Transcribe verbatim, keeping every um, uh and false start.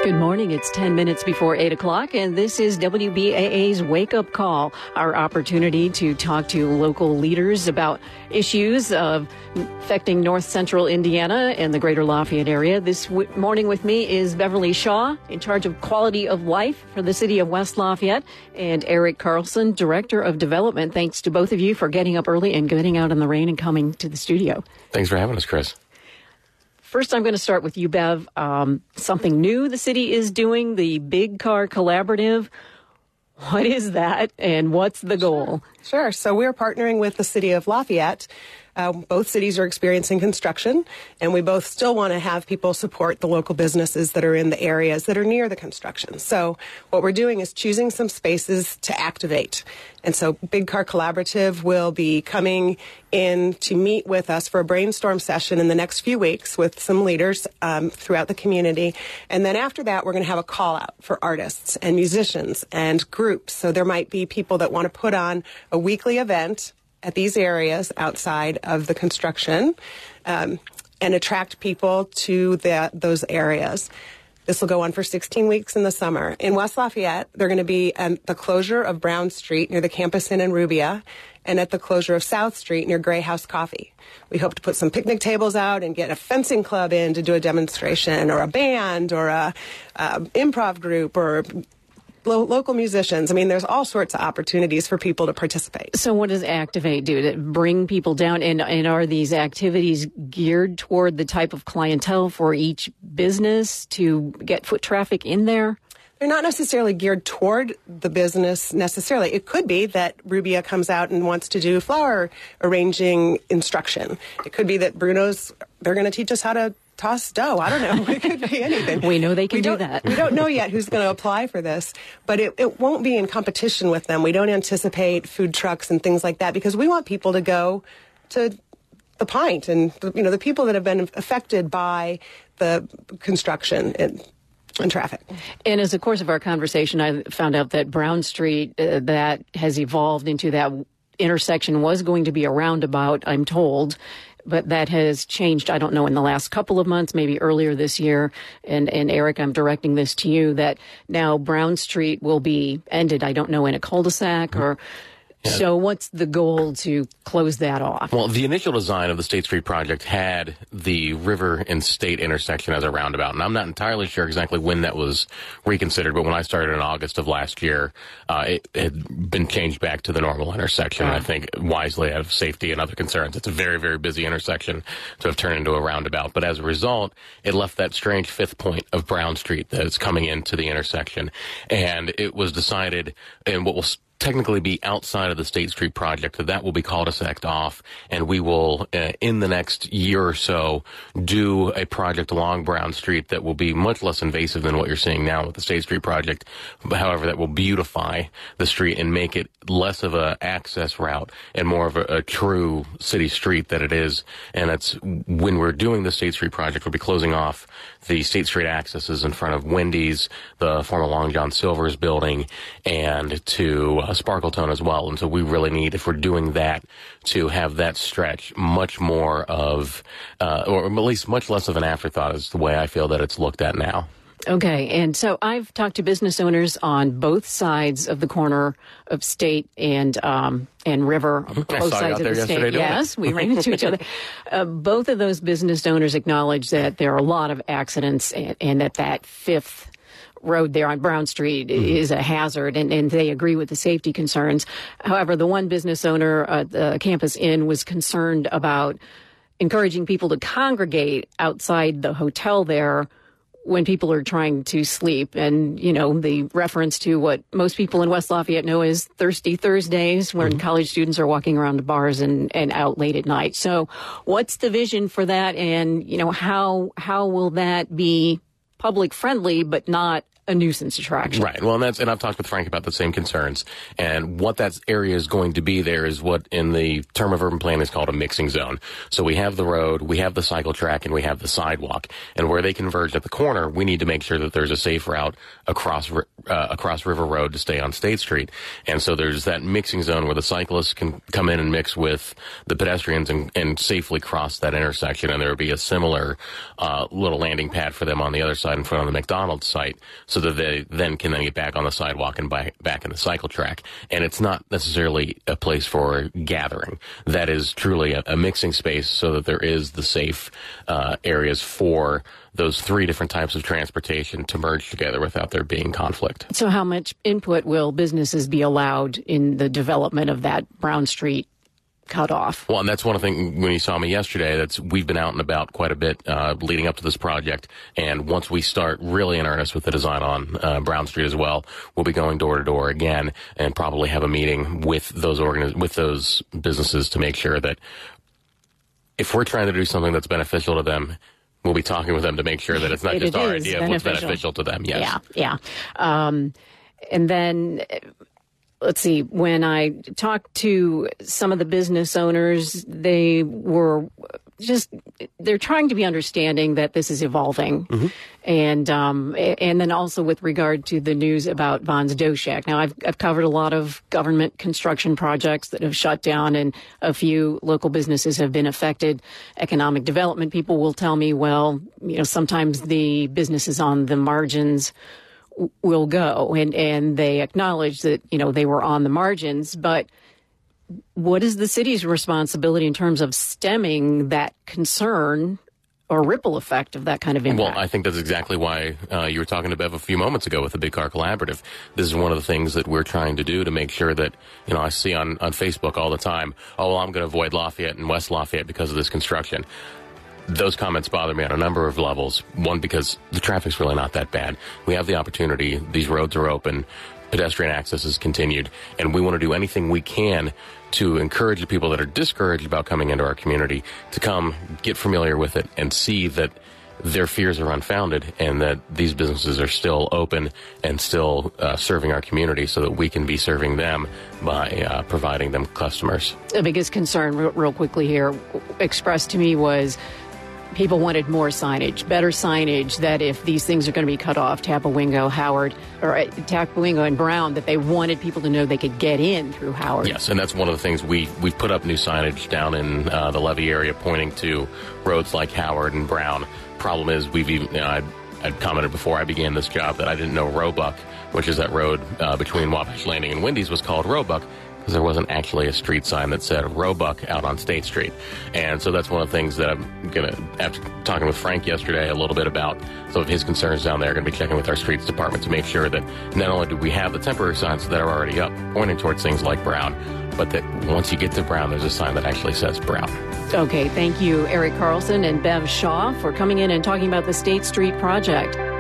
Good morning. It's ten minutes before eight o'clock, and this is W B A A's Wake Up Call, our opportunity to talk to local leaders about issues of affecting north central Indiana and the greater Lafayette area. This w- morning with me is Beverly Shaw, in charge of quality of life for the city of West Lafayette, and Eric Carlson, director of development. Thanks to both of you for getting up early and getting out in the rain and coming to the studio. Thanks for having us, Chris. First, I'm going to start with you, Bev. Um, something new the city is doing, the Big Car Collaborative. What is that, and what's the goal? Sure. sure. So we're partnering with the city of Lafayette. Uh, both cities are experiencing construction, and we both still want to have people support the local businesses that are in the areas that are near the construction. So what we're doing is choosing some spaces to activate. And so Big Car Collaborative will be coming in to meet with us for a brainstorm session in the next few weeks with some leaders um, throughout the community. And then after that, we're going to have a call out for artists and musicians and groups. So there might be people that want to put on a weekly event at these areas outside of the construction um, and attract people to the, those areas. This will go on for sixteen weeks in the summer. In West Lafayette, they're going to be at the closure of Brown Street near the Campus Inn in Rubia, and at the closure of South Street near Gray House Coffee. We hope to put some picnic tables out and get a fencing club in to do a demonstration, or a band, or a, a improv group, or Lo- local musicians. I mean, there's all sorts of opportunities for people to participate. So what does Activate do to bring people down? And, and are these activities geared toward the type of clientele for each business to get foot traffic in there? They're not necessarily geared toward the business necessarily. It could be that Rubia comes out and wants to do flower arranging instruction. It could be that Bruno's, they're going to teach us how to toss dough. I don't know. It could be anything. We know they can we do that. We don't know yet who's going to apply for this, but it, it won't be in competition with them. We don't anticipate food trucks and things like that because we want people to go to the Pint and, you know, the people that have been affected by the construction and and traffic. And as a course of our conversation, I found out that Brown Street, uh, that has evolved into that intersection, was going to be a roundabout, I'm told, but that has changed, I don't know, in the last couple of months, maybe earlier this year. And, and Eric, I'm directing this to you, that now Brown Street will be ended, I don't know, in a cul-de-sac mm-hmm. or... Yeah. So what's the goal to close that off? Well, the initial design of the State Street project had the River and State intersection as a roundabout, and I'm not entirely sure exactly when that was reconsidered, but when I started in August of last year, uh, it had been changed back to the normal intersection, and I think wisely out of safety and other concerns. It's a very, very busy intersection to have turned into a roundabout, but as a result, it left that strange fifth point of Brown Street that is coming into the intersection, and it was decided, and what will technically be outside of the State Street project, that that will be cul-de-saced off, and we will, uh, in the next year or so, do a project along Brown Street that will be much less invasive than what you're seeing now with the State Street project. However, that will beautify the street and make it less of a access route and more of a, a true city street that it is. And that's when we're doing the State Street project, we'll be closing off the State Street accesses in front of Wendy's, the former Long John Silver's building, and to uh, Sparkletone as well. And so we really need, if we're doing that, to have that stretch much more of, uh, or at least much less of an afterthought is the way I feel that it's looked at now. Okay, and so I've talked to business owners on both sides of the corner of State and um, and River, both sides of the state. Yes, we ran into each other. Uh, both of those business owners acknowledge that there are a lot of accidents and, and that that fifth road there on Brown Street mm-hmm. is a hazard, and, and they agree with the safety concerns. However, the one business owner at the Campus Inn was concerned about encouraging people to congregate outside the hotel there when people are trying to sleep. And, you know, the reference to what most people in West Lafayette know is Thirsty Thursdays, when mm-hmm. college students are walking around the bars and, and out late at night. So what's the vision for that? And, you know, how how will that be public friendly but not a nuisance attraction. Right. Well, and that's, and I've talked with Frank about the same concerns. And what that area is going to be there is what in the term of urban planning is called a mixing zone. So we have the road, we have the cycle track, and we have the sidewalk. And where they converge at the corner, we need to make sure that there's a safe route across, uh, across River Road to stay on State Street. And so there's that mixing zone where the cyclists can come in and mix with the pedestrians and, and safely cross that intersection. And there will be a similar, uh, little landing pad for them on the other side in front of the McDonald's site, so that they then can then get back on the sidewalk and by, back in the cycle track. And it's not necessarily a place for gathering. That is truly a, a mixing space so that there is the safe uh, areas for those three different types of transportation to merge together without there being conflict. So how much input will businesses be allowed in the development of that Brown Street cut off? Well, and that's one of the things when you saw me yesterday, that's we've been out and about quite a bit uh, leading up to this project. And once we start really in earnest with the design on uh, Brown Street as well, we'll be going door to door again and probably have a meeting with those organiz- with those businesses to make sure that if we're trying to do something that's beneficial to them, we'll be talking with them to make sure that it's not it, just it our beneficial. idea of what's beneficial to them. Yes. Yeah, yeah. Um, and then... Let's see, when I talked to some of the business owners, they were just, they're trying to be understanding that this is evolving. Mm-hmm. And um, and then also with regard to the news about Vons Doshak. Now, I've, I've covered a lot of government construction projects that have shut down, and a few local businesses have been affected. Economic development people will tell me, well, you know, sometimes the businesses on the margins will go, and, and they acknowledge that, you know, they were on the margins, but what is the city's responsibility in terms of stemming that concern or ripple effect of that kind of impact? Well, I think that's exactly why uh, you were talking to Bev a few moments ago with the Big Car Collaborative. This is one of the things that we're trying to do to make sure that, you know, I see on, on Facebook all the time, oh, well, I'm going to avoid Lafayette and West Lafayette because of this construction. Those comments bother me on a number of levels. One, because the traffic's really not that bad. We have the opportunity. These roads are open. Pedestrian access is continued. And we want to do anything we can to encourage the people that are discouraged about coming into our community to come get familiar with it and see that their fears are unfounded and that these businesses are still open and still uh, serving our community so that we can be serving them by uh, providing them customers. The biggest concern, real, real quickly here, expressed to me was people wanted more signage, better signage, that if these things are going to be cut off, Tapawingo, Howard, or uh, Tapawingo and Brown, that they wanted people to know they could get in through Howard. Yes, and that's one of the things we, we've put up new signage down in uh, the Levee area pointing to roads like Howard and Brown. Problem is, we've even, you know, I'd, I'd commented before I began this job that I didn't know Roebuck, which is that road uh, between Wabash Landing and Wendy's, was called Roebuck, because there wasn't actually a street sign that said Roebuck out on State Street. And so that's one of the things that I'm going to, after talking with Frank yesterday a little bit about some of his concerns down there, going to be checking with our streets department to make sure that not only do we have the temporary signs that are already up pointing towards things like Brown, but that once you get to Brown, there's a sign that actually says Brown. Okay, thank you, Eric Carlson and Bev Shaw, for coming in and talking about the State Street project.